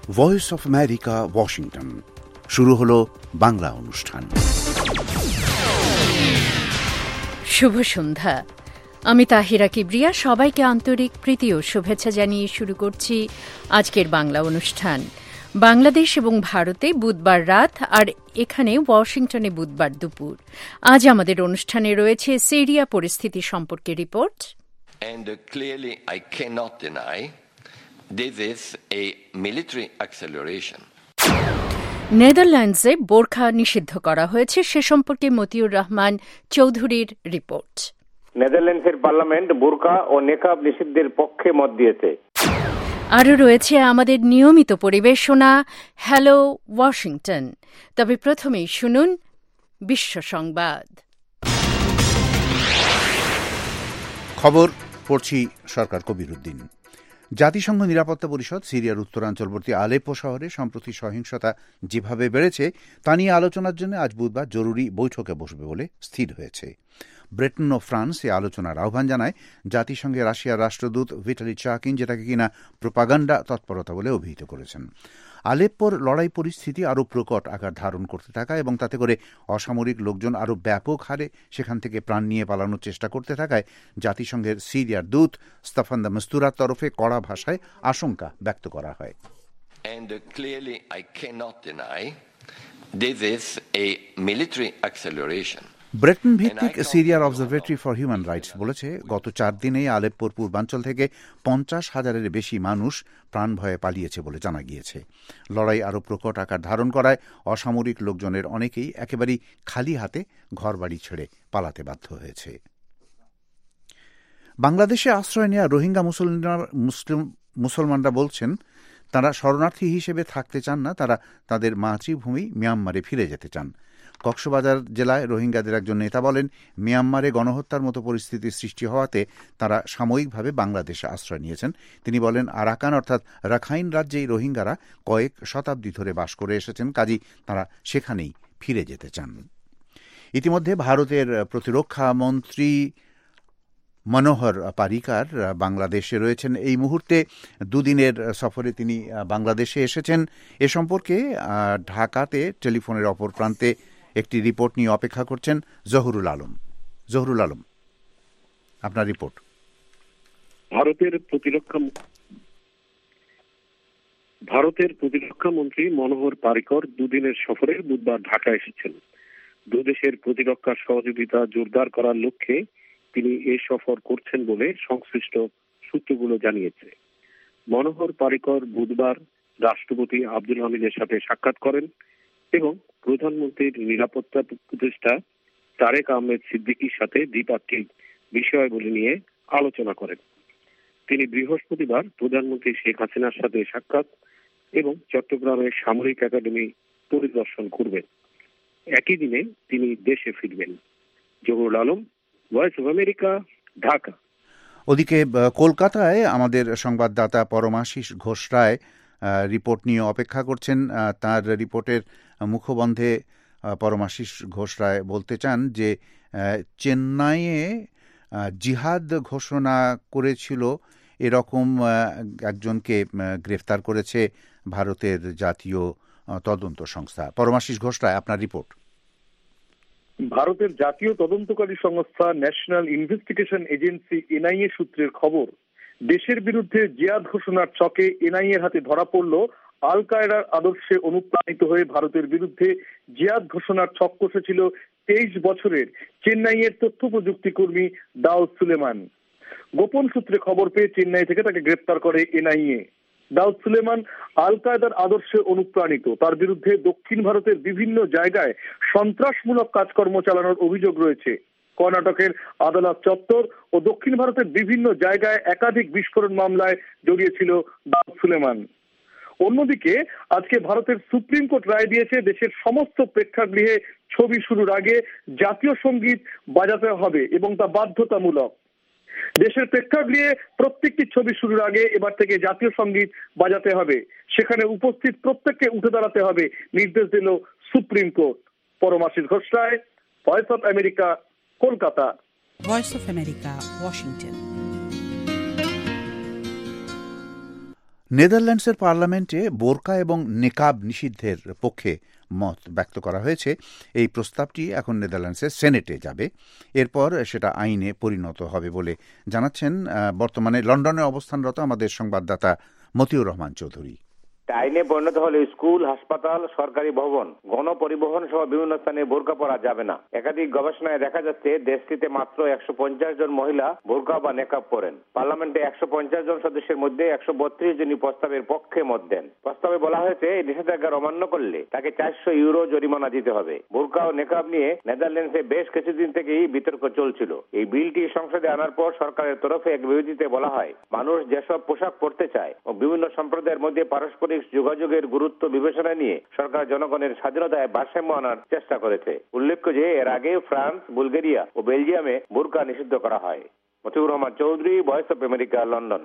Voice of America, Washington. শুরু হলো বাংলা অনুষ্ঠান। শুভ সন্ধ্যা। আমি তাহিরা কিবরিয়া সবাইকে আন্তরিক প্রীতি ও শুভেচ্ছা জানিয়ে শুরু করছি আজকের বাংলা অনুষ্ঠান। বাংলাদেশ এবং ভারতে বুধবার রাত আর এখানে ওয়াশিংটনে বুধবার দুপুর। আজ আমাদের অনুষ্ঠানে রয়েছে সিরিয়া পরিস্থিতি সম্পর্কে report. And clearly I cannot deny this is a military acceleration. নেদারল্যান্ডসে বোরখা নিষিদ্ধ করা হয়েছে, সে সম্পর্কে মতিউর রহমান চৌধুরীর রিপোর্ট। নেদারল্যান্ডসের পার্লামেন্ট বোরকা ও নেকাব নিষিদ্ধের পক্ষে মত দিয়েছে। আরও রয়েছে আমাদের নিয়মিত পরিবেশনা হ্যালো ওয়াশিংটন। তবে প্রথমেই শুনুন বিশ্ব সংবাদ। খবর পড়ছি সরকার কবিরউদ্দিন। জাতিসংঘ নিরাপত্তা পরিষদ সিরিয়ার উত্তরাঞ্চলবর্তী আলেপ্পো শহরে সম্প্রতি সহিংসতা যেভাবে বেড়েছে তা নিয়ে আলোচনার জন্য আজ বুধবার জরুরি বৈঠকে বসবে বলে স্থির হয়েছে। ব্রিটেন ও ফ্রান্স এই আলোচনার আহ্বান জানায় জাতিসংঘে রাশিয়ার রাষ্ট্রদূত ভিটালি চাকিন, যেটাকে কিনা প্রোপাগান্ডা তৎপরতা বলে অভিহিত করেছেন। আলেপ্পোর লড়াই পরিস্থিতি আরও প্রকট আকার ধারণ করতে থাকা এবং তাতে করে অসামরিক লোকজন আরও ব্যাপক হারে সেখান থেকে প্রাণ নিয়ে পালানোর চেষ্টা করতে থাকায় জাতিসংঘের সিরিয়ার দূত স্তাফান দে মিস্তুরার তরফে কড়া ভাষায় আশঙ্কা ব্যক্ত করা হয়। And clearly I cannot deny this is a military acceleration. Britain ভিত্তিক সিরিয়ার অবজারভেটরি ফর হিউম্যান রাইটস বলেছে, গত 4 দিনেই আলেপ্পোর পূর্বাঞ্চল থেকে 50,000-এর বেশি মানুষ প্রাণ ভয়ে পালিয়েছে বলে জানা গিয়েছে। লড়াই আরও প্রকট আকার ধারণ করায় অসামরিক লোকজনের অনেকেই একেবারেই খালি হাতে ঘরবাড়ি ছেড়ে পালাতে বাধ্য হয়েছে। বাংলাদেশে আশ্রয় নেওয়া রোহিঙ্গা মুসলমানরা বলছেন তারা শরণার্থী হিসেবে থাকতে চান না, তারা তাদের মাতৃভূমি মিয়ানমারে ফিরে যেতে চান। কক্সবাজার জেলায় রোহিঙ্গাদের একজন নেতা বলেন, মিয়ানমারে গণহত্যার মতো পরিস্থিতির সৃষ্টি হওয়াতে তারা সাময়িকভাবে বাংলাদেশে আশ্রয় নিয়েছেন। তিনি বলেন, আরাকান অর্থাৎ রাখাইন রাজ্যেই রোহিঙ্গারা কয়েক শতাব্দী ধরে বাস করে এসেছেন, কাজেই তারা সেখানেই ফিরে যেতে চান। ইতিমধ্যে ভারতের প্রতিরক্ষা মন্ত্রী মনোহর পারিকার বাংলাদেশে রয়েছেন। এই মুহূর্তে দুদিনের সফরে তিনি বাংলাদেশে এসেছেন। এ সম্পর্কে ঢাকাতে টেলিফোনের অপর প্রান্তে একটি রিপোর্ট নিয়ে অপেক্ষা করছেন জহুরুল আলম। জহুরুল আলম, আপনার রিপোর্ট। ভারতের প্রতিরক্ষা মন্ত্রী মনোহর পারিকর দুদিনের সফরে বুধবার ঢাকা এসেছেন। দুদেশের প্রতিরক্ষা সহযোগিতা জোরদার করার লক্ষ্যে তিনি এই সফর করছেন বলে সংশ্লিষ্ট সূত্রগুলো জানিয়েছে। মনোহর পারিকর বুধবার রাষ্ট্রপতি আব্দুল হামিদের সাথে সাক্ষাৎ করেন এবং প্রধানমন্ত্রীর নিরাপত্তা উপদেষ্টা তারেক আহমেদ সিদ্দিকীর সাথে দ্বিপাক্ষিক বিষয়গুলি নিয়ে আলোচনা করেন। তিনি বৃহস্পতিবার প্রধানমন্ত্রী শেখ হাসিনার সাথে সাক্ষাৎ এবং চট্টগ্রামের সামরিক একাডেমি পরিদর্শন করবেন। একই দিনে তিনি দেশে ফিরবেন। Zahurul Alam, voice of America, Dhaka. ওদিকে কলকাতায় আমাদের সংবাদদাতা পরমাশিস ঘোষ রায় রিপোর্ট নিয়ে অপেক্ষা করছেন। তার রিপোর্টের মুখবন্ধে পরমাশিস ঘোষ রায় বলতে চান যে চেন্নাইয়ে জিহাদ ঘোষণা করেছিল এরকম একজনকে গ্রেফতার করেছে ভারতের জাতীয় তদন্ত সংস্থা। পরমাশিস ঘোষ রায়, আপনার রিপোর্ট। ভারতের জাতীয় তদন্তকারী সংস্থা ন্যাশনাল ইনভেস্টিগেশন এজেন্সি এনআইএ সূত্রের খবর, দেশের বিরুদ্ধে জিহাদ ঘোষণার ছকে এনআইএর হাতে ধরা পড়ল আল কায়দার আদর্শে অনুপ্রাণিত হয়ে ভারতের বিরুদ্ধে জিহাদ ঘোষণার ছক কষেছিল 23 বছরের চেন্নাইয়ের তথ্য প্রযুক্তি কর্মী দাউদ সুলেমান। গোপন সূত্রে খবর পেয়ে চেন্নাই থেকে তাকে গ্রেপ্তার করে এনআইএ। দাউদ সুলেমান আল কায়দার আদর্শে অনুপ্রাণিত। তার বিরুদ্ধে দক্ষিণ ভারতের বিভিন্ন জায়গায় সন্ত্রাসমূলক কাজকর্ম চালানোর অভিযোগ রয়েছে। কর্ণাটকের আদালত চত্বর ও দক্ষিণ ভারতের বিভিন্ন জায়গায় একাধিক বিস্ফোরণ মামলায় জড়িয়েছিল দাউদ সুলেমান। অন্যদিকে আজকে ভারতের সুপ্রিম কোর্ট রায় দিয়েছে, দেশের সমস্ত প্রেক্ষাগৃহে ছবি শুরুর আগে জাতীয় সঙ্গীত বাজাতে হবে এবং তা বাধ্যতামূলক। দেশের প্রেক্ষাগৃহে প্রত্যেকটি ছবি শুরুর আগে এবার থেকে জাতীয় সঙ্গীত বাজাতে হবে, সেখানে উপস্থিত প্রত্যেককে উঠে দাঁড়াতে হবে, নির্দেশ দিল supreme court. Paramashis Ghosh Roy, voice of America, Kolkata. Voice of America, Washington. নেদারল্যান্ডসের পার্লামেন্টে বোরকা এবং নেকাব নিষিদ্ধের পক্ষে মত ব্যক্ত করা হয়েছে। এই প্রস্তাবটি এখন নেদারল্যান্ডসের সেনেটে যাবে, এরপর সেটা আইনে পরিণত হবে বলে জানাচ্ছেন বর্তমানে লন্ডনে অবস্থানরত আমাদের সংবাদদাতা মতিউর রহমান চৌধুরী। আইনে পরিণত হলে স্কুল, হাসপাতাল, সরকারি ভবন, গণপরিবহন সহ বিভিন্ন স্থানে বোরকা পরা যাবে না। একাধিক গবেষণায় দেখা যাচ্ছে দেশটিতে মাত্র 150 জন মহিলা বোরকা বা নেকাব পরেন। পার্লামেন্টে 150 জন সদস্যের মধ্যে 132 জনই প্রস্তাবের পক্ষে মত দেন। প্রস্তাবে বলা হয়েছে নিষেধাজ্ঞা অমান্য করলে তাকে 400 ইউরো জরিমানা দিতে হবে। বোরকা ও নেকাব নিয়ে নেদারল্যান্ডসে বেশ কিছুদিন থেকেই বিতর্ক চলছিল। এই বিলটি সংসদে আনার পর সরকারের তরফে এক বিবৃতিতে বলা হয়, মানুষ যেসব পোশাক পরতে চায় ও বিভিন্ন সম্প্রদায়ের মধ্যে পারস্পরিক যোগাযোগের গুরুত্ব বিবেচনা নিয়ে সরকার জনগণের স্বাধীনতায় ভারসাম্য আনার চেষ্টা করেছে। উল্লেখ্য যে এর আগে ফ্রান্স, বুলগেরিয়া ও বেলজিয়ামে বোরকা নিষিদ্ধ করা হয়। Matiur Rahman Chowdhury, voice of America, London.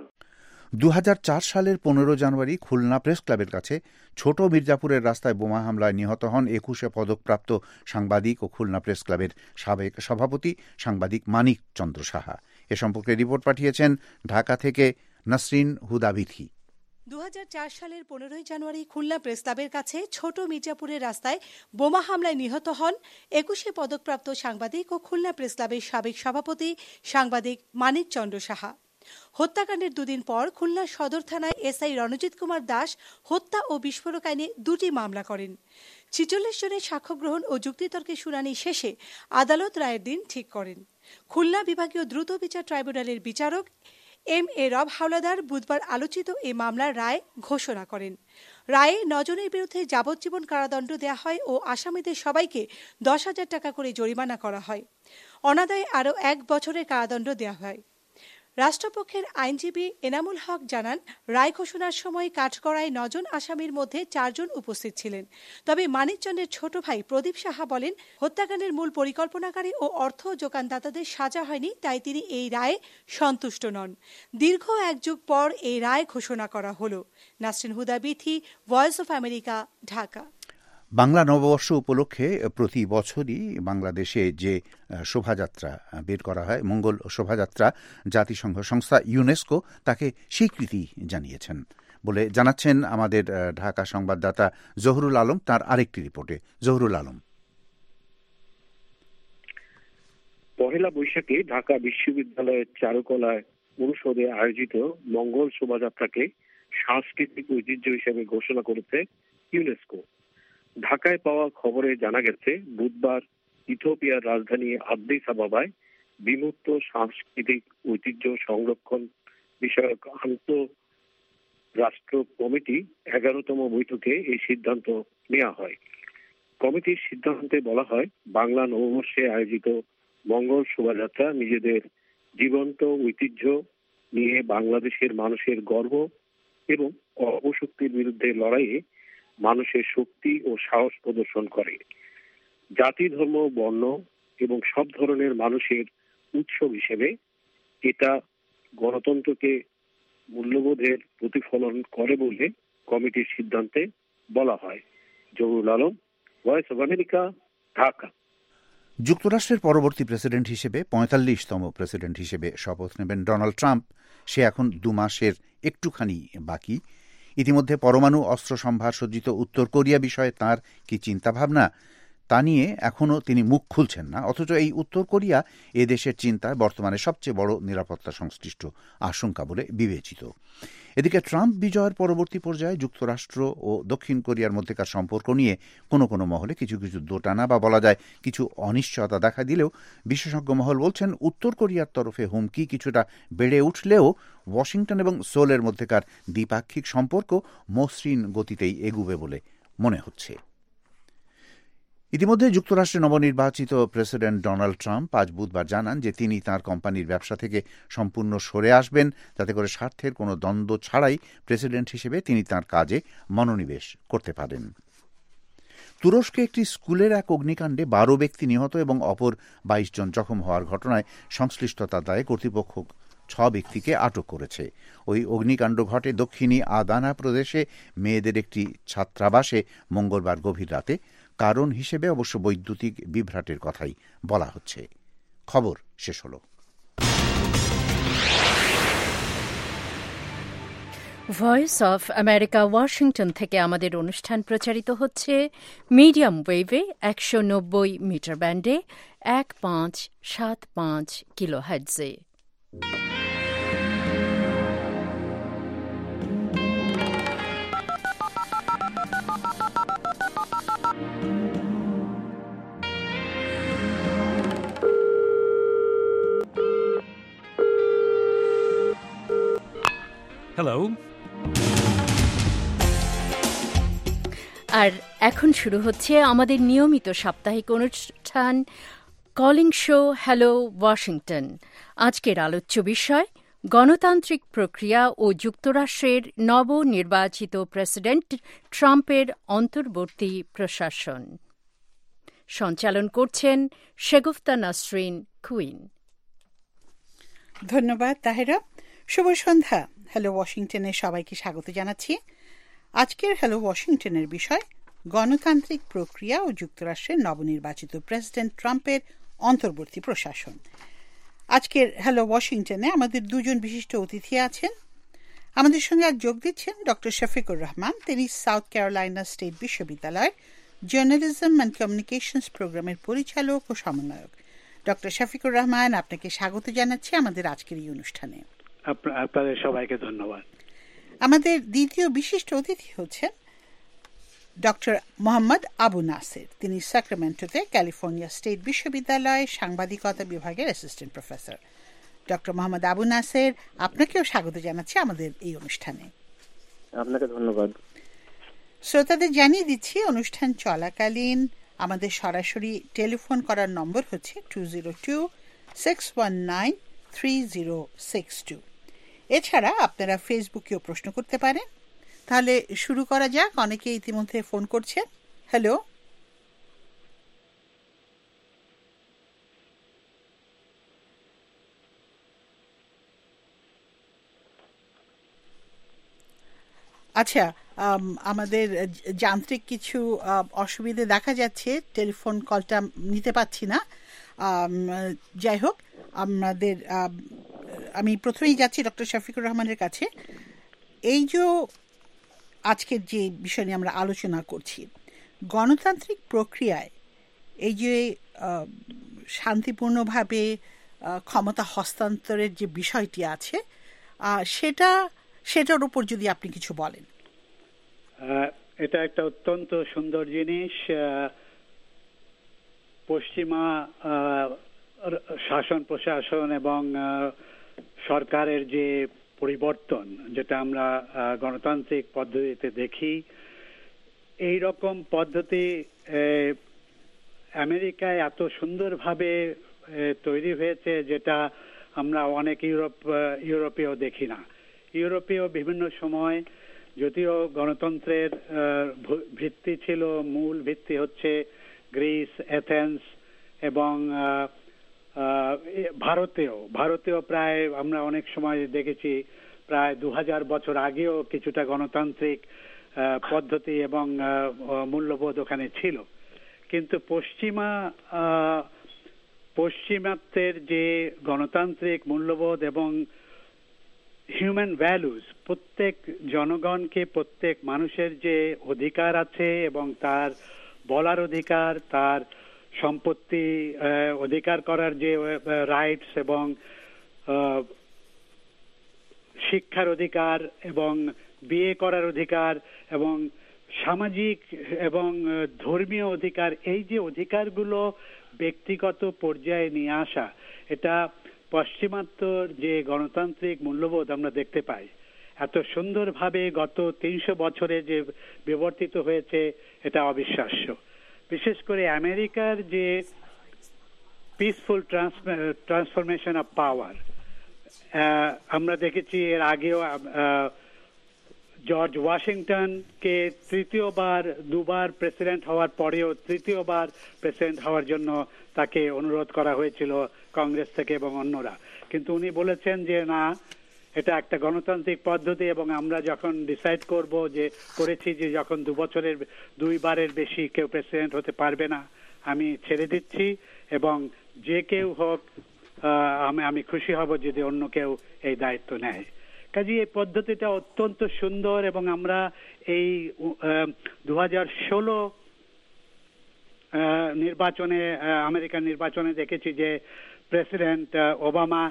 2004 সালের 15 জানুয়ারি খুলনা প্রেস ক্লাবের কাছে ছোট মির্জাপুরের রাস্তায় বোমা হামলায় নিহত হন 21 পদকপ্রাপ্ত সাংবাদিক ও খুলনা প্রেস ক্লাবের সাবেক সভাপতি সাংবাদিক মানিক চন্দ্র সাহা। এ সম্পর্কে রিপোর্ট পাঠিয়েছেন ঢাকা থেকে নাসরিন হুদা বিথি। 2004 সালের 15 জানুয়ারি খুলনা প্রেস ক্লাবের কাছে ছোট মির্জাপুরের রাস্তায় বোমা হামলায় নিহত হন 21 পদকপ্রাপ্ত সাংবাদিক ও খুলনা প্রেস ক্লাবের সাবেক সভাপতি সাংবাদিক মানিক চন্দ্র সাহা। হত্যাকাণ্ডের দুদিন পর খুলনা সদর থানায় এসআই রণজিৎ কুমার দাস হত্যা ও বিস্ফোরক আইনে 2টি মামলা করেন। 46 জনের সাক্ষ্য গ্রহণ ও যুক্তিতর্কের শুনানি শেষে আদালত রায়ের দিন ঠিক করেন। খুলনা বিভাগীয় দ্রুত বিচার ট্রাইব্যুনালের বিচারক এম.এ. রব হাওলাদার বুধবার আলোচিত এই মামলার রায় ঘোষণা করেন। রায়ে 9 জনের বিরুদ্ধে যাবজ্জীবন কারাদণ্ড দেওয়া হয় ও আসামিদের সবাইকে 10,000 টাকা করে জরিমানা করা হয়। অনাদায়ে আরও 1 বছরের কারাদণ্ড দেওয়া হয়। রাষ্ট্রপক্ষের আইনজীবী এনামুল হক জানান, রায় ঘোষণার সময় কাঠগড়ায় 9 জন আসামির মধ্যে 4 জন উপস্থিত ছিলেন। তবে মানিকচন্দ্রের ছোট ভাই প্রদীপ সাহা বলেন, হত্যাকাণ্ডের মূল পরিকল্পনাকারী ও অর্থ যোগানদাতাদের সাজা হয়নি, তাই তিনি এই রায়ে সন্তুষ্ট নন। দীর্ঘ 1 যুগ পর এই রায় ঘোষণা করা হল। Nasrin Huda Bithi, voice of America, Dhaka. Bangla নববর্ষ উপলক্ষে প্রতি বছরই বাংলাদেশে যে শোভাযাত্রা বের করা হয়, মঙ্গল শোভাযাত্রা, জাতিসংঘ সংস্থা ইউনেস্কো তাকে স্বীকৃতি জানিয়েছেন বলে জানাচ্ছেন আমাদের ঢাকা সংবাদদাতা জহুরুল আলম তার আরেকটি রিপোর্টে। জহুরুল আলম। পহেলা বৈশাখে ঢাকা বিশ্ববিদ্যালয়ের চারুকলায় অনুষদে আয়োজিত মঙ্গল শোভাযাত্রাকে সাংস্কৃতিক ঐতিহ্য হিসেবে ঘোষণা করেছে ইউনেস্কো। ঢাকায় পাওয়া খবরে জানা গেছে, বুধবার ইথিওপিয়ার রাজধানী আদ্দিস আবাবায় বিমুক্ত সাংস্কৃতিক ঐতিহ্য সংরক্ষণ বিষয়ক আন্তঃরাষ্ট্র কমিটি 11তম বৈঠকে এই সিদ্ধান্ত নেওয়া হয়। কমিটির সিদ্ধান্তে বলা হয়, বাংলা নববর্ষে আয়োজিত মঙ্গল শোভাযাত্রা নিজেদের জীবন্ত ঐতিহ্য নিয়ে বাংলাদেশের মানুষের গর্ব এবং অপশক্তির বিরুদ্ধে লড়াইয়ে মানুষের শক্তি ও সাহস প্রদর্শন করে। জাতি, ধর্ম, বর্ণ এবং সব ধরনের মানুষের উৎসব হিসেবে এটা গণতন্ত্রকে মূল্যবোধের প্রতিফলন করে বলে কমিটির সিদ্ধান্তে বলা হয়। Zahurul Alam, voice of America, Dhaka. যুক্তরাষ্ট্রের পরবর্তী প্রেসিডেন্ট হিসেবে 45তম প্রেসিডেন্ট হিসেবে শপথ নেবেন ডোনাল্ড ট্রাম্প। সে এখন 2 মাসের একটুখানি বাকি। ইতিমধ্যে পরমাণু অস্ত্র সম্ভার সজ্জিত উত্তর কোরিয়া বিষয়ে তাঁর কি চিন্তাভাবনা, তা নিয়ে এখনও তিনি মুখ খুলছেন না। অথচ এই উত্তর কোরিয়া এ দেশের চিন্তায় বর্তমানে সবচেয়ে বড় নিরাপত্তা সংশ্লিষ্ট আশঙ্কা বলে বিবেচিত। এদিকে ট্রাম্প বিজয়ের পরবর্তী পর্যায়ে যুক্তরাষ্ট্র ও দক্ষিণ কোরিয়ার মধ্যেকার সম্পর্ক নিয়ে কোনো কোনো মহলে কিছু কিছু দোটানা বা বলা যায় কিছু অনিশ্চয়তা দেখা দিলেও বিশেষজ্ঞ মহল বলছেন, উত্তর কোরিয়ার তরফে হুমকি কিছুটা বেড়ে উঠলেও ওয়াশিংটন এবং সোলের মধ্যেকার দ্বিপাক্ষিক সম্পর্ক মসৃণ গতিতেই এগুবে বলে মনে হচ্ছে। ইতিমধ্যে যুক্তরাষ্ট্রের নবনির্বাচিত প্রেসিডেন্ট ডোনাল্ড ট্রাম্প আজ বুধবার জানান যে তিনি তাঁর কোম্পানির ব্যবসা থেকে সম্পূর্ণ সরে আসবেন, যাতে করে স্বার্থের কোনো দ্বন্দ্ব ছাড়াই প্রেসিডেন্ট হিসেবে তিনি তাঁর কাজে মনোনিবেশ করতে পারেন। তুরস্কে একটি স্কুলের এক অগ্নিকাণ্ডে 12 ব্যক্তি নিহত এবং অপর 22 জন জখম হওয়ার ঘটনায় সংশ্লিষ্টতার দায়ে কর্তৃপক্ষ 6 ব্যক্তিকে আটক করেছে। ওই অগ্নিকাণ্ড ঘটে দক্ষিণী আদানা প্রদেশে মেয়েদের একটি ছাত্রাবাসে মঙ্গলবার গভীর রাতে। কারণ হিসেবে অবশ্য বৈদ্যুতিক বিভ্রাটের কথাই বলা হচ্ছে। খবর শেষ হল। ভয়েস অফ আমেরিকা ওয়াশিংটন থেকে আমাদের অনুষ্ঠান প্রচারিত হচ্ছে মিডিয়াম ওয়েভে ১৯০ মিটার ব্যান্ডে ১৫৭৫ কিলোহার্টজে। হ্যালো। আর এখন শুরু হচ্ছে আমাদের নিয়মিত সাপ্তাহিক অনুষ্ঠান কলিং শো হ্যালো ওয়াশিংটন। আজকের আলোচ্য বিষয় গণতান্ত্রিক প্রক্রিয়া ও যুক্তরাষ্ট্রের নবনির্বাচিত প্রেসিডেন্ট ট্রাম্পের অন্তর্বর্তী প্রশাসন। সঞ্চালন করছেন শেগুফতা নাসরিন কুইন। ধন্যবাদ তাহেরা। শুভ সন্ধ্যা। হ্যালো ওয়াশিংটনে সবাইকে স্বাগত জানাচ্ছি। আজকের হ্যালো ওয়াশিংটনের বিষয় গণতান্ত্রিক প্রক্রিয়া ও যুক্তরাষ্ট্রের নবনির্বাচিত প্রেসিডেন্ট ট্রাম্পের অন্তর্বর্তী প্রশাসন। আজকের হ্যালো ওয়াশিংটনে আমাদের দুজন বিশিষ্ট অতিথি আছেন। আমাদের সঙ্গে আজ যোগ দিচ্ছেন ডক্টর শফিকুর রহমান। তিনি সাউথ ক্যারোলাইনা স্টেট বিশ্ববিদ্যালয়ের জার্নালিজম অ্যান্ড কমিউনিকেশনস প্রোগ্রামের পরিচালক ও সমন্বয়ক। ডক্টর শফিকুর রহমান, আপনাকে স্বাগত জানাচ্ছি আমাদের আজকের এই অনুষ্ঠানে। আপনাদের সবাইকে ধন্যবাদ। আমাদের দ্বিতীয় বিশিষ্ট অতিথি হচ্ছেন ডক্টর মোহাম্মদ আবু নাসের। তিনি সাক্রামেন্টোতে ক্যালিফোর্নিয়া স্টেট বিশ্ববিদ্যালয়ে সাংবাদিকতা বিভাগের assistant professor. Doctor Mohammad Abu Naser, আপনাকেও স্বাগত জানাচ্ছি আমাদের এই অনুষ্ঠানে। আপনাকে ধন্যবাদ। শ্রোতাদের জানিয়ে দিচ্ছি, অনুষ্ঠান চলাকালীন আমাদের সরাসরি টেলিফোন করার নম্বর হচ্ছে 202-619-3062। এছাড়া আপনারা ফেসবুকেও প্রশ্ন করতে পারেন। তাহলে শুরু করা যাক। অনেকে ইতিমধ্যে ফোন করছেন। হ্যালো। আচ্ছা, আমাদের যান্ত্রিক কিছু অসুবিধে দেখা যাচ্ছে, টেলিফোন কলটা নিতে পারছি না। যাই হোক, আমি প্রথমেই যাচ্ছি ডক্টর শফিকুর রহমানের কাছে। এই যে আজকের যে বিষয় নিয়ে আমরা আলোচনা করছি, গণতান্ত্রিক প্রক্রিয়ায় এই যে শান্তিপূর্ণভাবে ক্ষমতা হস্তান্তরের যে বিষয়টি আছে, সেটার উপর যদি আপনি কিছু বলেন। এটা একটা অত্যন্ত সুন্দর জিনিস। পশ্চিমা শাসন প্রশাসন এবং সরকারের যে পরিবর্তন, যেটা আমরা গণতান্ত্রিক পদ্ধতিতে দেখি, এই রকম পদ্ধতি আমেরিকায় এত সুন্দরভাবে তৈরি হয়েছে, যেটা আমরা অনেক ইউরোপেও দেখি না। ইউরোপেও বিভিন্ন সময় যদিও গণতন্ত্রের ভিত্তি ছিল, মূল ভিত্তি হচ্ছে গ্রিস, এথেন্স এবং ভারতেও প্রায় আমরা অনেক সময় দেখেছি প্রায় 2000 বছর আগেও কিছুটা গণতান্ত্রিক পদ্ধতি এবং মূল্যবোধ ওখানে ছিল। কিন্তু পশ্চিমাত্যের যে গণতান্ত্রিক মূল্যবোধ এবং হিউম্যান ভ্যালুস, প্রত্যেক জনগণকে, প্রত্যেক মানুষের যে অধিকার আছে এবং তার বলার অধিকার, তার সম্পত্তি অধিকার করার যে রাইটস এবং শিক্ষার অধিকার এবং বিয়ে করার অধিকার এবং সামাজিক এবং ধর্মীয় অধিকার, এই যে অধিকারগুলো ব্যক্তিগত পর্যায়ে নিয়ে আসা, এটা পশ্চিমাত্যর যে গণতান্ত্রিক মূল্যবোধ আমরা দেখতে পাই এত সুন্দরভাবে গত 300 বছরে যে বিবর্তিত হয়েছে, এটা অবিশ্বাস্য। বিশেষ করে আমেরিকার যে পিসফুল ট্রান্সফরমেশন অফ পাওয়ার আমরা দেখেছি। এর আগেও জর্জ ওয়াশিংটনকে দুবার প্রেসিডেন্ট হওয়ার পরেও তৃতীয়বার প্রেসিডেন্ট হওয়ার জন্য তাকে অনুরোধ করা হয়েছিল কংগ্রেস থেকে এবং অন্যরা, কিন্তু উনি বলেছেন যে না, এটা একটা গণতান্ত্রিক পদ্ধতি এবং আমরা যখন ডিসাইড করেছি যে যখন 2বারের বেশি কেউ প্রেসিডেন্ট হতে পারবে না, আমি ছেড়ে দিচ্ছি এবং যে কেউ হোক আমি খুশি হব যদি অন্য কেউ এই দায়িত্ব নেয়। কাজে এই পদ্ধতিটা অত্যন্ত সুন্দর এবং আমরা এই 2016 নির্বাচনে, আমেরিকান নির্বাচনে দেখেছি যে প্রেসিডেন্ট ওবামা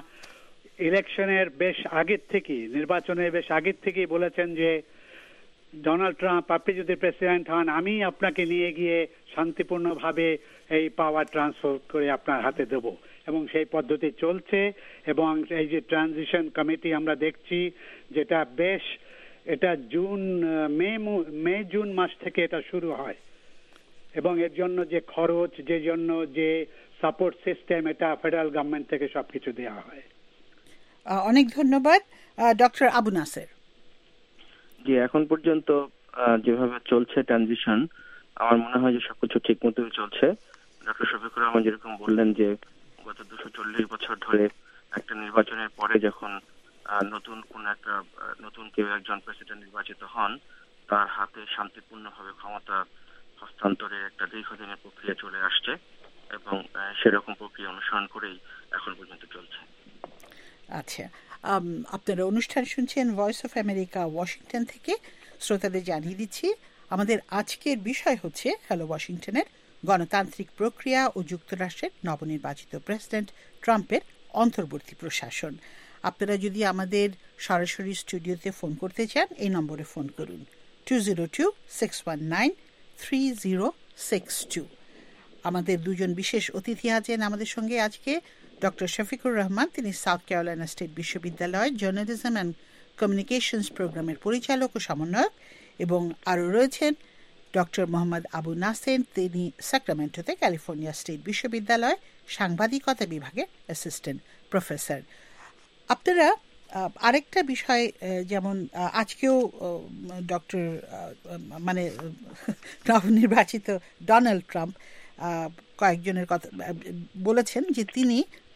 নির্বাচনের বেশ আগের থেকেই বলেছেন যে ডোনাল্ড ট্রাম্প, আপনি যদি প্রেসিডেন্ট হন, আমি আপনাকে নিয়ে গিয়ে শান্তিপূর্ণভাবে এই পাওয়ার ট্রান্সফার করে আপনার হাতে দেব। এবং সেই পদ্ধতি চলছে এবং এই যে ট্রানজিশন কমিটি আমরা দেখছি, যেটা এটা মে জুন মাস থেকে এটা শুরু হয় এবং এর জন্য যে খরচ, যে জন্য যে সাপোর্ট সিস্টেম, এটা ফেডারেল গভর্নমেন্ট থেকে সবকিছু দেওয়া হয়। অনেক ধন্যবাদ। ডক্টর আবু নাসের। জি, এখন পর্যন্ত যেভাবে চলছে ট্রানজিশন, আমার মনে হয় যে সবকিছু ঠিক মতোই চলছে। ডক্টর শফিকুর রহমান যেরকম বললেন যে গত 240 বছর ধরে একটা নির্বাচনের পরে যখন নতুন কেউ একজন প্রেসিডেন্ট নির্বাচিত হন, তার হাতে শান্তিপূর্ণভাবে ক্ষমতা হস্তান্তরের একটা দীর্ঘদিনের প্রক্রিয়া চলে আসছে এবং সেরকম প্রক্রিয়া অনুসরণ করেই এখন পর্যন্ত চলছে। আচ্ছা, আপনারা অনুষ্ঠান শুনছেন ভয়েস অফ আমেরিকা ওয়াশিংটন থেকে। শ্রোতাদের জানিয়ে দিচ্ছি আমাদের আজকের বিষয় হচ্ছে হ্যালো ওয়াশিংটনের গণতান্ত্রিক প্রক্রিয়া ও যুক্তরাষ্ট্রের নবনির্বাচিত প্রেসিডেন্ট ট্রাম্পের অন্তর্বর্তী প্রশাসন। আপনারা যদি আমাদের সরাসরি স্টুডিওতে ফোন করতে চান, এই নম্বরে ফোন করুন 202-619-3062। আমাদের দুজন বিশেষ অতিথি আছেন আমাদের সঙ্গে আজকে। ডক্টর শফিকুর রহমান, তিনি সাউথ ক্যারোলাইনা স্টেট বিশ্ববিদ্যালয়ের জার্নালিজম অ্যান্ড কমিউনিকেশনস প্রোগ্রামের পরিচালক ও সমন্বয়ক, এবং আরও রয়েছেন ডক্টর মোহাম্মদ আবু নাসের, তিনি সাক্রামেন্টোতে ক্যালিফোর্নিয়া স্টেট বিশ্ববিদ্যালয় সাংবাদিকতা বিভাগের অ্যাসিস্ট্যান্ট প্রফেসর। আপনারা আরেকটা বিষয়, যেমন আজকেও ডক্টর নবনির্বাচিত ডোনাল্ড ট্রাম্প কয়েকজনের কথা বলেছেন যে তিনি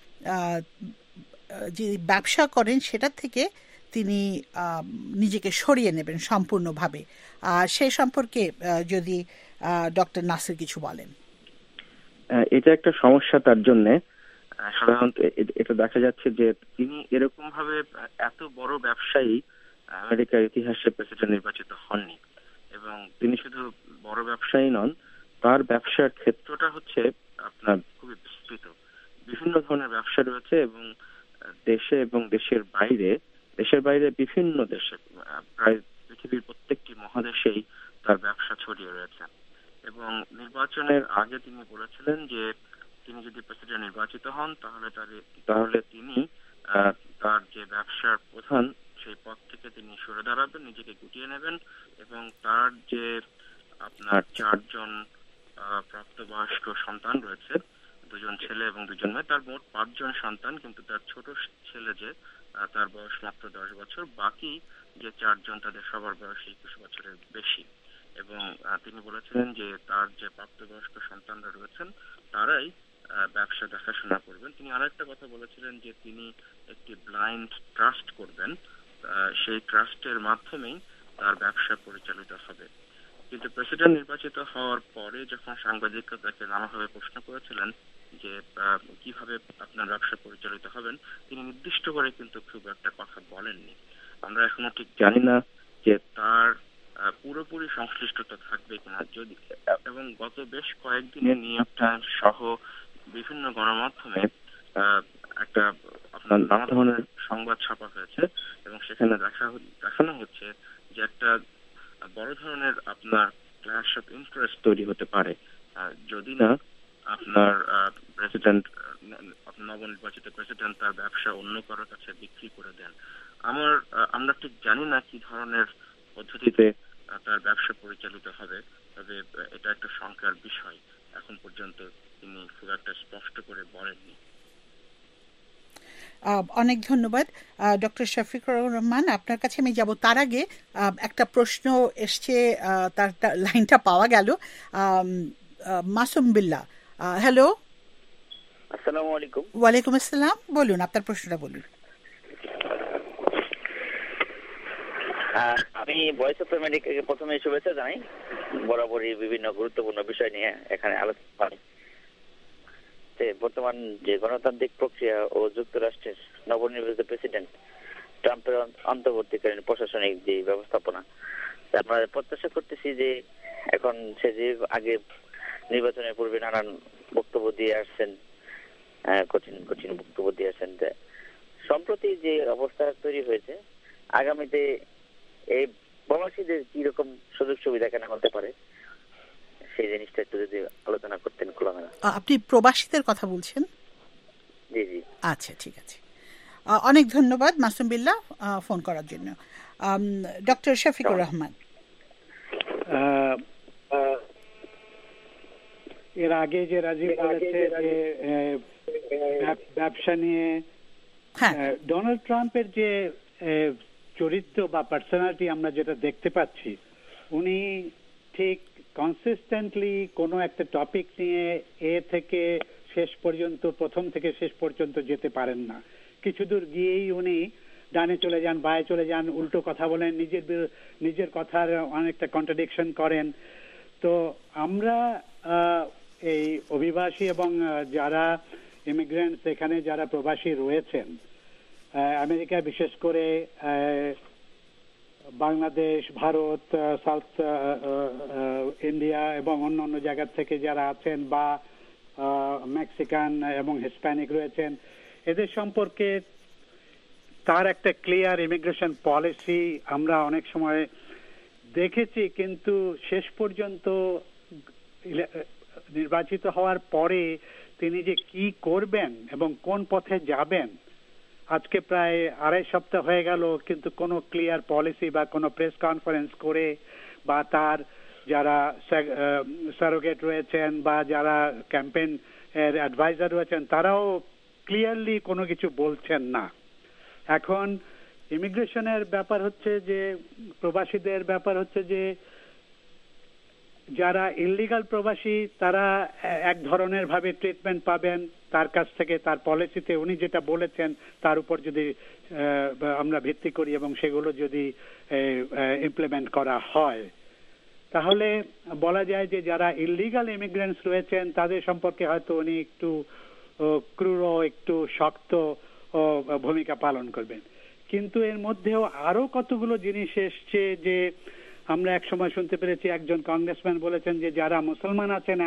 যে ব্যবসা করেন সেটার থেকে তিনি নিজেকে সরিয়ে নেবেন সম্পূর্ণভাবে। সেই সম্পর্কে যদি ডক্টর নাসির কিছু বলেন। এটা একটা সমস্যা তার জন্যে। সাধারণত এটা দেখা যাচ্ছে যে তিনি এরকম ভাবে এত বড় ব্যবসায়ী আমেরিকার ইতিহাসে প্রেসিডেন্ট নির্বাচিত হননি, এবং তিনি শুধু বড় ব্যবসায়ী নন, তার ব্যবসার ক্ষেত্রটা হচ্ছে আপনার খুবই বিস্তৃত। বিভিন্ন ধরনের ব্যবসা রয়েছে এবং দেশে এবং দেশের বাইরে বিভিন্ন দেশে, প্রায় পৃথিবীর প্রত্যেকটি মহাদেশেই তার ব্যবসা ছড়িয়ে রয়েছে। এবং নির্বাচনের আগে তিনি বলেছিলেন যে তিনি যদি প্রেসিডেন্ট নির্বাচিত হন তাহলে তিনি তার যে ব্যবসার প্রধান সেই পদ থেকে তিনি সরে দাঁড়াবেন, নিজেকে গুটিয়ে নেবেন এবং তার যে আপনার 4 জন প্রাপ্তবয়স্ক সন্তান রয়েছে, 2 জন ছেলে এবং 2 জন মেয়ে, তার মোট 5 জন সন্তান, কিন্তু তার ছোট ছেলে যে তার বয়স মাত্র 10 বছর, বাকি যে 4 জন তাদের সবার বয়স 21 বছরের বেশি। এবং তিনি বলেছিলেন যে তার যে প্রাপ্তবয়স্ক সন্তানরা রয়েছেন তারাই ব্যবসা দেখাশোনা করবেন। তিনি আরেকটা কথা বলেছিলেন যে তিনি একটি ব্লাইন্ড ট্রাস্ট করবেন, সেই ট্রাস্টের মাধ্যমেই তার ব্যবসা পরিচালিত হবে। কিন্তু প্রেসিডেন্ট নির্বাচিত হওয়ার পরে যখন সাংবাদিকরা তাকে নানাভাবে প্রশ্ন করেছিলেন যে কিভাবে আপনার ব্যবসা পরিচালিত হবেন, তিনি নির্দিষ্ট করে কিন্তু খুব একটা কথা বলেননি। আমরা এখনো ঠিক জানি না যে তার পুরোপুরি সংশ্লিষ্টতা থাকবে কিনা। এবং গত বেশ কয়েকদিনে নিউ ইয়র্ক টাইমস সহ বিভিন্ন গণমাধ্যমে একটা আপনার নানা ধরনের সংবাদ ছাপা হয়েছে এবং সেখানে দেখানো হচ্ছে যে একটা বড় ধরনের আপনার ক্ল্যাশ অফ ইন্টারেস্ট তৈরি হতে পারে যদি না আপনার নবনির্বাচিত প্রেসিডেন্ট তার ব্যবসা অন্য কারোর কাছে বিক্রি করে দেন। আমরা ঠিক জানি না কি ধরনের পদ্ধতিতে তার ব্যবসা পরিচালিত হবে, তবে এটা একটা শঙ্কার বিষয়। এখন পর্যন্ত তিনি খুব একটা স্পষ্ট করে বলেননি। অনেক ধন্যবাদ ডক্টর শফিকুর রহমান, আপনার কাছে আমি যাব। তার আগে একটা প্রশ্ন এসছে, তার লাইনটা পাওয়া গেল। মাসুম বিল্লাহ, হ্যালো। আসসালামু আলাইকুম। ওয়ালাইকুম আসসালাম, বলুন আপনার প্রশ্নটা বলুন। আমি ভয়েস অফ আমেরিকাকে প্রথমে শুভেচ্ছা জানাই। বরাবরই বিভিন্ন গুরুত্বপূর্ণ বিষয় নিয়ে এখানে আলোচনা হয়। বর্তমান যে গণতান্ত্রিক প্রক্রিয়া ও যুক্তরাষ্ট্রের নবনির্বাচিত প্রেসিডেন্ট ট্রাম্পের অন্তর্বর্তীকালীন প্রশাসনিক যে ব্যবস্থাপনা, আমরা প্রত্যাশা করতেছি যে এখন সে যে আগে নির্বাচনের পূর্বে নানান বক্তব্য দিয়ে আসছেন, কঠিন কঠিন বক্তব্য দিয়ে আসছেন, সম্প্রতি যে অবস্থা তৈরি হয়েছে আগামীতে এই প্রবাসীদের কি রকম সুযোগ সুবিধা কেন হতে পারে সেই জিনিসটা একটু যদি আলোচনা করতেন খোলামেলা। আপনি প্রবাসীদের কথা বলছেন? জি জি, আচ্ছা, ঠিক আছে। অনেক ধন্যবাদ মাসুম বিল্লাহ ফোন করার জন্য। ডক্টর শফিকুর রহমান, এর আগে যে রাজীব বলেছে যে ব্যবসা নিয়ে ডোনাল্ড ট্রাম্পের যে চরিত্র বা পার্সোনালিটি আমরা যেটা দেখতে পাচ্ছি, উনি ঠিক কনসিস্টেন্টলি কোনো একটা টপিক নিয়ে থেকে শেষ পর্যন্ত, প্রথম থেকে শেষ পর্যন্ত যেতে পারেন না। কিছু দূর গিয়েই উনি ডানে চলে যান, বায়ে চলে যান, উল্টো কথা বলেন, নিজের কথার অনেকটা কন্ট্রাডিকশন করেন। তো আমরা এই অভিবাসী এবং যারা ইমিগ্রেন্টস এখানে যারা প্রবাসী রয়েছেন আমেরিকা, বিশেষ করে বাংলাদেশ, ভারত, সাউথ ইন্ডিয়া এবং অন্য অন্য জায়গা থেকে যারা আছেন, বা মেক্সিকান এবং হিস্প্যানিক রয়েছেন, এদের সম্পর্কে তার একটা ক্লিয়ার ইমিগ্রেশন পলিসি আমরা অনেক সময় দেখেছি, কিন্তু শেষ পর্যন্ত নির্বাচিত হওয়ার পরে তিনি যে কি করবেন এবং কোন পথে যাবেন, আজকে প্রায় 2.5 সপ্তাহ হয়ে গেল, কিন্তু কোনো ক্লিয়ার পলিসি বা কোনো প্রেস কনফারেন্স করে, বা তার যারা সারোগেট রয়েছেন বা যারা ক্যাম্পেইন এর অ্যাডভাইজার রয়েছেন, তারাও ক্লিয়ারলি কোনো কিছু বলছেন না। এখন ইমিগ্রেশনের ব্যাপার হচ্ছে যে, প্রবাসীদের ব্যাপার হচ্ছে যে, যারা ইললিগাল প্রবাসী তারা এক ধরনের ভাবে ট্রিটমেন্ট পাবেন তার কাছ থেকে, তার পলিসিতে উনি যেটা বলেছেন তার উপর যদি আমরা ভিত্তি করি এবং সেগুলো যদি ইমপ্লিমেন্ট করা হয়, তাহলে বলা যায় যে যারা ইললিগাল ইমিগ্রেন্টস রয়েছেন তাদের সম্পর্কে হয়তো উনি একটু ক্রূর, একটু শক্ত ভূমিকা পালন করবেন। কিন্তু এর মধ্যেও আরো কতগুলো জিনিস এসছে যে আমরা এক সময় শুনতে পেরেছি, একজন কংগ্রেসম্যান বলেছেন যে যারা মুসলমান আছেন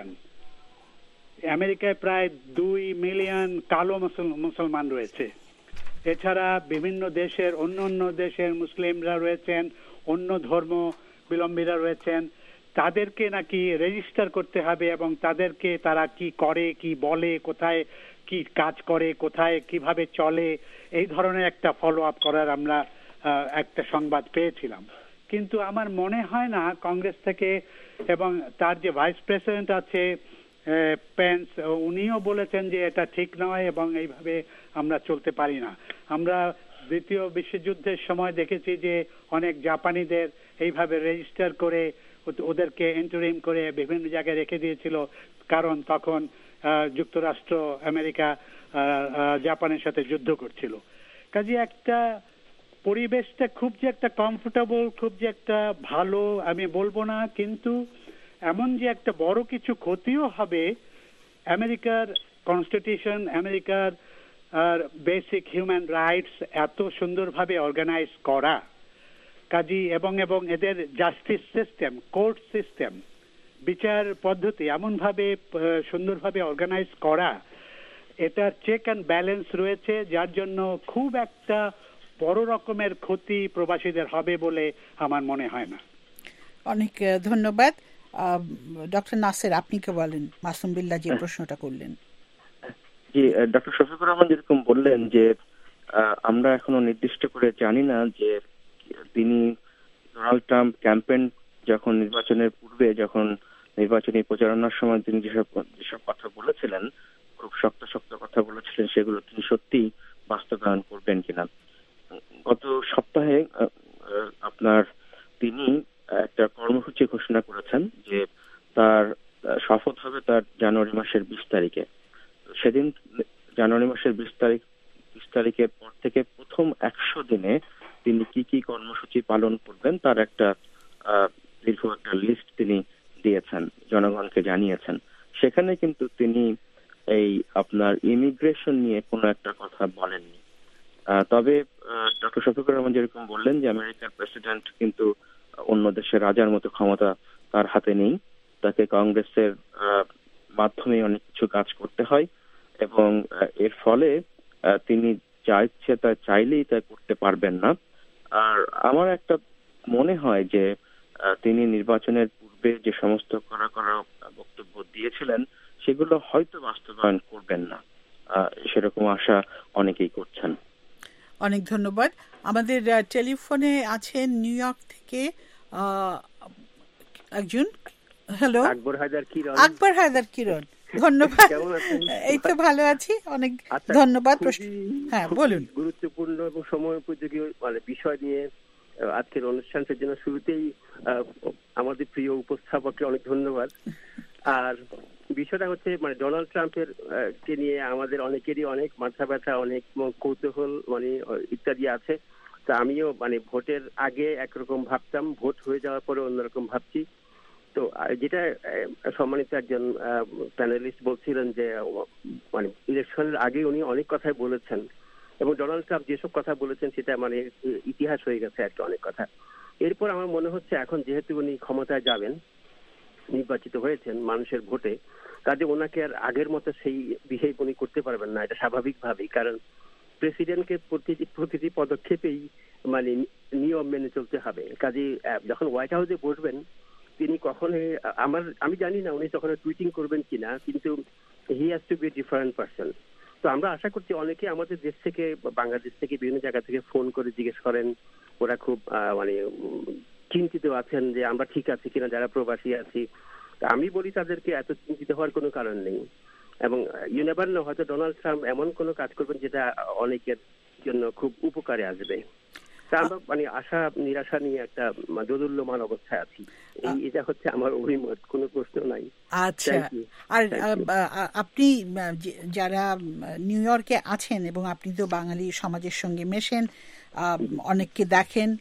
আমেরিকায় প্রায় 2 মিলিয়ন কালো মুসলমান রয়েছে। এছাড়া বিভিন্ন দেশের, অন্য দেশের মুসলিমরা রয়েছেন, অন্য ধর্মাবলম্বীরা রয়েছেন, তাদেরকে নাকি রেজিস্টার করতে হবে এবং তাদেরকে তারা কি করে, কি বলে, কোথায় কি কাজ করে, কোথায় কিভাবে চলে, এই ধরনের একটা ফলো আপ করার আমরা একটা সংবাদ পেয়েছিলাম। কিন্তু আমার মনে হয় না কংগ্রেস থেকে, এবং তার যে ভাইস প্রেসিডেন্ট আছে পেন্স, উনিও বলেছেন যে এটা ঠিক নয় এবং এইভাবে আমরা চলতে পারি না। আমরা দ্বিতীয় বিশ্বযুদ্ধের সময় দেখেছি যে অনেক জাপানিদের এইভাবে রেজিস্টার করে ওদেরকে ইন্টারিম করে বিভিন্ন জায়গায় রেখে দিয়েছিল, কারণ তখন যুক্তরাষ্ট্র, আমেরিকা জাপানের সাথে যুদ্ধ করছিল। কাজে একটা পরিবেশটা খুব যে একটা কমফোর্টেবল, খুব যে একটা ভালো আমি বলবো না, কিন্তু এমন যে একটা বড় কিছু ক্ষতিও হবে, আমেরিকার কনস্টিটিউশন, আমেরিকার বেসিক হিউম্যান রাইটস এত সুন্দরভাবে অর্গানাইজ করা, কাজী এবং এদের জাস্টিস সিস্টেম, কোর্ট সিস্টেম, বিচার পদ্ধতি এমনভাবে সুন্দরভাবে অর্গানাইজ করা, এটার চেক অ্যান্ড ব্যালেন্স রয়েছে, যার জন্য খুব একটা বড় রকমের ক্ষতি প্রবাসীদের হবে বলে আমার মনে হয় না। অনেক ধন্যবাদ। ডক্টর নাসের, আপনি কে বলেন মাসুম বিল্লাহ যে প্রশ্নটা করলেন? জি, ডক্টর শফিকুর রহমান যেরকম বললেন যে আমরা এখনো নির্দিষ্ট করে জানি না যে তিনি ডোনাল্ড ট্রাম্প ক্যাম্পেইন যখন নির্বাচনের পূর্বে, যখন নির্বাচনী প্রচারণার সময় তিনি যেসব কথা বলেছিলেন, খুব শক্ত শক্ত কথা বলেছিলেন, সেগুলো তিনি সত্যি বাস্তবায়ন করবেন কিনা। গত সপ্তাহে তিনি একটা কর্মসূচি ঘোষণা করেছেন যে তার শপথ হবে তার জানুয়ারি মাসের 20 তারিখে। সেদিন জানুয়ারি মাসের 20 তারিখের পর থেকে প্রথম 100 দিনে তিনি কি কি কর্মসূচি পালন করবেন তার একটা দীর্ঘ একটা লিস্ট তিনি দিয়েছেন, জনগণকে জানিয়েছেন। সেখানে কিন্তু তিনি এই ইমিগ্রেশন নিয়ে কোনো একটা কথা বলেননি। তবে ডক্টর শফিকুর রহমান যেরকম বললেন যে আমেরিকার প্রেসিডেন্ট কিন্তু অন্য দেশের রাজার মতো ক্ষমতা তার হাতে নেই, তাকে কংগ্রেসের মাধ্যমে অনেক কিছু কাজ করতে হয় এবং এর ফলে তিনি যা ইচ্ছে তা চাইলেই তা করতে পারবেন না। আর আমার একটা মনে হয় যে তিনি নির্বাচনের পূর্বে যে সমস্ত কড়া বক্তব্য দিয়েছিলেন সেগুলো হয়তো বাস্তবায়ন করবেন না, সেরকম আশা অনেকেই করছেন। অনেক ধন্যবাদ। আমাদের টেলিফোনে আছেন নিউ ইয়র্ক থেকে একজন। হ্যালো, আকবর হায়দার কিরণ। ধন্যবাদ। এই তো ভালো আছি, অনেক ধন্যবাদ। হ্যাঁ বলুন। গুরুত্বপূর্ণ এবং সময় উপযোগী বিষয় নিয়ে আজকের অনুষ্ঠানের জন্য শুরুতেই আমাদের প্রিয় উপস্থাপককে অনেক ধন্যবাদ। আর বিষয়টা হচ্ছে ডোনাল্ড ট্রাম্পের কে নিয়ে আমাদের অনেকেরই অনেক মাথা ব্যথা, অনেক কৌতূহল ইত্যাদি আছে। তা আমিও ভোটের আগে একরকম ভাবতাম, ভোট হয়ে যাওয়ার পরে অন্যরকম ভাবছি। তো যেটা সম্মানিত একজন প্যানেলিস্ট বলছিলেন যে ইলেকশনের আগে উনি অনেক কথাই বলেছেন এবং ডোনাল্ড ট্রাম্প যেসব কথা বলেছেন সেটা ইতিহাস হয়ে গেছে আর কি অনেক কথা। এরপর আমার মনে হচ্ছে এখন যেহেতু উনি ক্ষমতায় যাবেন, নির্বাচিত হয়েছেন মানুষের ভোটে, কাজে ওনাকে আর আগের মতো সেই বিহেভ উনি করতে পারবেন না, এটা স্বাভাবিকভাবেই। কারণ প্রেসিডেন্টকে প্রতিটি পদক্ষেপেই নিয়ম মেনে চলতে হবে। কাজে যখন হোয়াইট হাউসে বসবেন তিনি কখনোই আমি জানি না উনি তখন টুইটিং করবেন কিনা, কিন্তু he has to be a different person. তো আমরা আশা করছি অনেকে আমাদের দেশ থেকে, বাংলাদেশ থেকে, বিভিন্ন জায়গা থেকে ফোন করে জিজ্ঞেস করেন, ওরা খুব চিন্তিত আছেন যে আমরা ঠিক আছি কিনা যারা প্রবাসী আছি। আমি বলি তাদেরকে এত চিন্তিত হওয়ার কোনো কারণ নেই এবং ইউ নেভার নো, হয়তো ডোনাল্ড ট্রাম্প এমন কোনো কাজ করবেন যেটা অনেকের জন্য খুব উপকারে আসবে। তা আমরা আশা নিরাশা নিয়ে একটা দোদুল্যমান অবস্থায় আছি। এটা হচ্ছে আমার অভিমত, কোনো প্রশ্ন নাই। আচ্ছা, আর আপনি যারা নিউ ইয়র্কে আছেন এবং আপনি তো বাঙালি সমাজের সঙ্গে মেশেন, অনেককে দেখেন,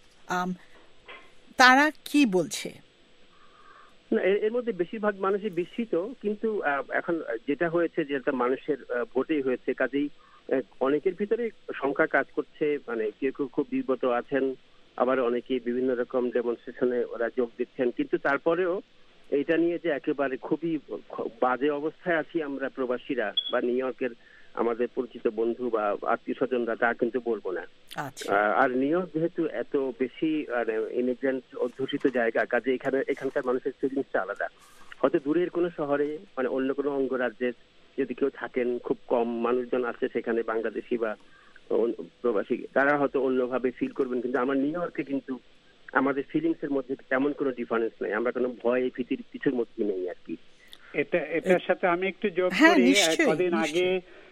তারা কি বলছে? না, এর মধ্যে বেশিরভাগ মানুষই বিস্মিত, কিন্তু এখন যেটা হয়েছে যেটা মানুষের ভোটেই হয়েছে, কাজেই অনেকের ভিতরে সংখ্যা কাজ করছে। কেউ কেউ খুব বিব্রত আছেন, আবার অনেকে বিভিন্ন রকম ডেমনস্ট্রেশনে ওরা যোগ দিচ্ছেন। কিন্তু তারপরেও এটা নিয়ে যে একেবারে খুবই বাজে অবস্থায় আছি আমরা প্রবাসীরা বা নিউ ইয়র্কের আমাদের পরিচিত বন্ধু বা আত্মীয় স্বজনরা, তা কিন্তু বলবো না। আর নিউ ইয়র্ক যেহেতু এত বেশি ইমিগ্রেন্ট অধ্যুষিত জায়গা, কাজে এখানকার মানুষের ফিলিংসটা আলাদা। হয়তো দূরের কোনো শহরে অন্য কোনো অঙ্গরাজ্যের যদি কেউ থাকেন, খুব কম মানুষজন আছে সেখানে বাংলাদেশি বা প্রবাসী, তারা হয়তো অন্যভাবে ফিল করবেন। কিন্তু আমার নিউ ইয়র্কে কিন্তু আমাদের ফিলিংস এর মধ্যে তেমন কোনো ডিফারেন্স নেই, আমরা কোনো ভয় ভীতির কিছুর মধ্যে নেই আর কি। এটার সাথে আমি একটু যোগ করি। কদিন আগে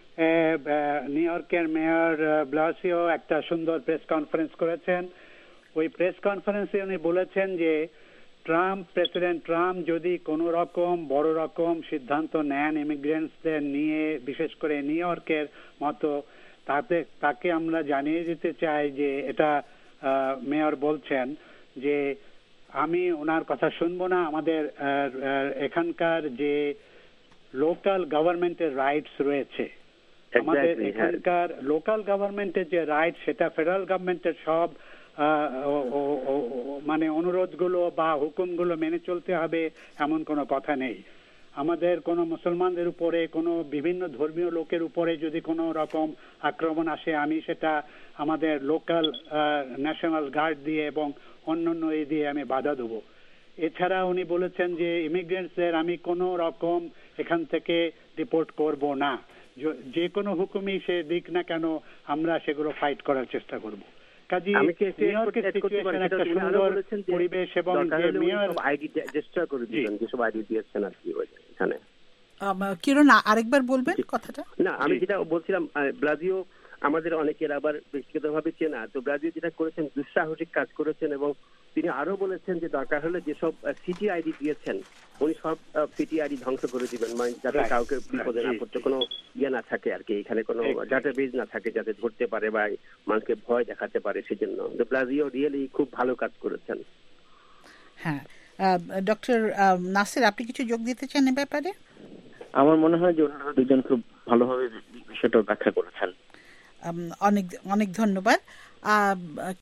নিউ ইয়র্কের মেয়র ব্লাসিও একটা সুন্দর প্রেস কনফারেন্স করেছেন। ওই প্রেস কনফারেন্সে উনি বলেছেন যে প্রেসিডেন্ট ট্রাম্প যদি কোনো রকম বড় রকম সিদ্ধান্ত নেন ইমিগ্রেন্টসদের নিয়ে, বিশেষ করে নিউ ইয়র্কের মতো, তাকে আমরা জানিয়ে দিতে চাই যে এটা মেয়র বলছেন যে আমি ওনার কথা শুনবো না। আমাদের এখানকার যে লোকাল গভর্নমেন্টের রাইটস রয়েছে, আমাদের এখানকার লোকাল গভর্নমেন্টের যে রাইট, সেটা ফেডারেল গভর্নমেন্টের সব অনুরোধগুলো বা হুকুমগুলো মেনে চলতে হবে এমন কোনো কথা নেই। আমাদের কোনো মুসলমানদের উপরে, কোনো বিভিন্ন ধর্মীয় লোকের উপরে যদি কোনো রকম আক্রমণ আসে, আমি সেটা আমাদের লোকাল ন্যাশনাল গার্ড দিয়ে এবং অন্যান্য দিয়ে আমি বাধা দেবো। এছাড়া উনি বলেছেন যে ইমিগ্রেন্টসদের আমি কোনো রকম এখান থেকে ডিপোর্ট করব না, যে কোনো হুকুমই সে দিক না কেন আমরা সেগুলো ফাইট করার চেষ্টা করব। কাজী নিউ ইয়র্কের সিচুয়েশন একটা সুন্দর পরিবেশ এবং কিরণ আরেকবার বলবেন কথাটা? না, আমি যেটা বলছিলাম, ব্রাজিও আমাদের অনেকের আবার ব্যক্তিগতভাবে চেনা, তো ব্রাজিল যেটা করেছেন দুঃসাহসিক কাজ করেছেন এবং তিনি আরো বলেছেন যে দরকার হলে যেসব সিটি আইডি দিয়েছেন উনি সব সিটি আইডি ধ্বংস করে দিবেন, যাতে কাউকে বিপদে না পড়তে কোনো ইয়ে না থাকে আর কি, এখানে কোনো ডাটাবেজ না থাকে যাতে ধরতে পারে বা মানুষকে ভয় দেখাতে পারে। সেজন্য ব্রাজিল রিয়েলি খুব ভালো কাজ করেছেন। হ্যাঁ, ডক্টর নাসির, আপনি কিছু যোগ দিতে চান এ ব্যাপারে? আমার মনে হয় যে ওনারা দুজন খুব ভালোভাবে বিষয়টা ব্যাখ্যা করেছেন। অনেক অনেক ধন্যবাদ।